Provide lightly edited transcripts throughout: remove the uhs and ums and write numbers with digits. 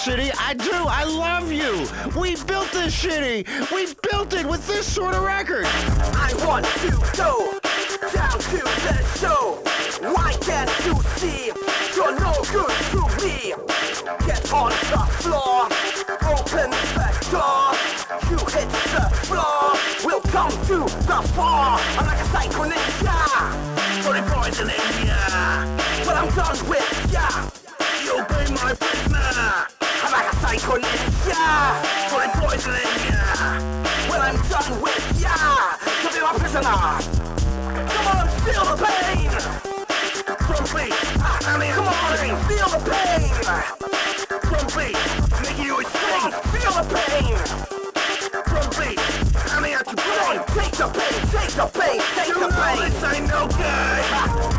City. I do. I love you. We built this city. We built it with this sort of record. I want to go down to the show. Why can't you see? You're no good to me. Get on the floor. Open the door. You hit the floor. We'll come to the far. I'm like a psycho ninja. For the boys in India. When I'm done with ya, you'll be my prisoner. I'm like a psycho ninja. For the boys in India. When I'm done with ya, you'll be my prisoner. Come on, feel the pain. Grumpy, I mean, come on, feel the pain. Grumpy, making you sing, feel the pain. Grumpy, I mean, at your brain, take the pain, take the pain, take the pain. This ain't no good.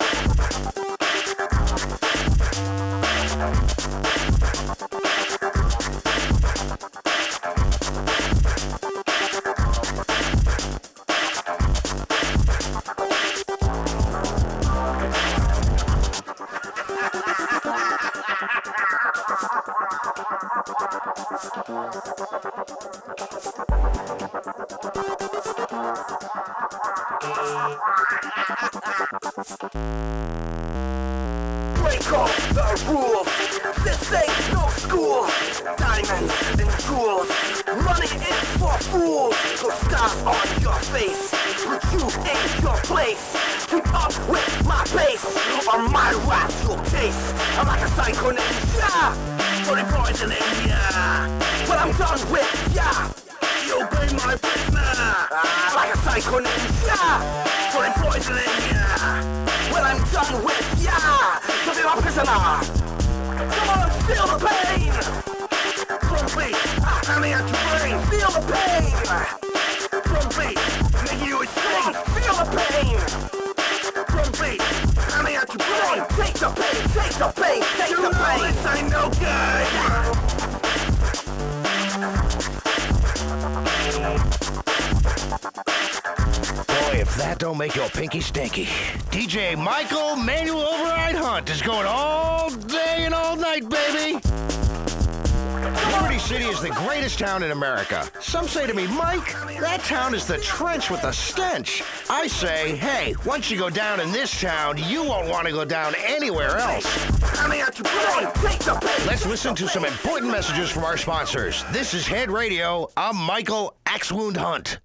Break all the rules. This ain't no school. Diamonds and jewels. Running in for fools. The scars on your face. Put you in your place. Keep up with my pace. Or my wrath you'll taste. I'm like a psycho ninja. For the boys in India. When I'm done with ya, you'll be my prisoner. I'm like a psycho ninja. For the boys in India. When I'm done with ya, you'll be my prisoner. Come on, feel the pain. Grumpy, I mean at your brain. Feel the pain. Grumpy, make you sing. Feel the pain. Grumpy, I mean at your brain. Take the pain, take the pain, take the pain. This ain't no good. Boy, if that don't make your pinky stinky. DJ Michael Manual Override Hunt is going all day and all night, baby. Liberty City is the greatest town in America. Some say to me, Mike, that town is the trench with the stench. I say, hey, once you go down in this town, you won't want to go down anywhere else. Let's listen to some important messages from our sponsors. This is Head Radio. I'm Michael Axwound Hunt.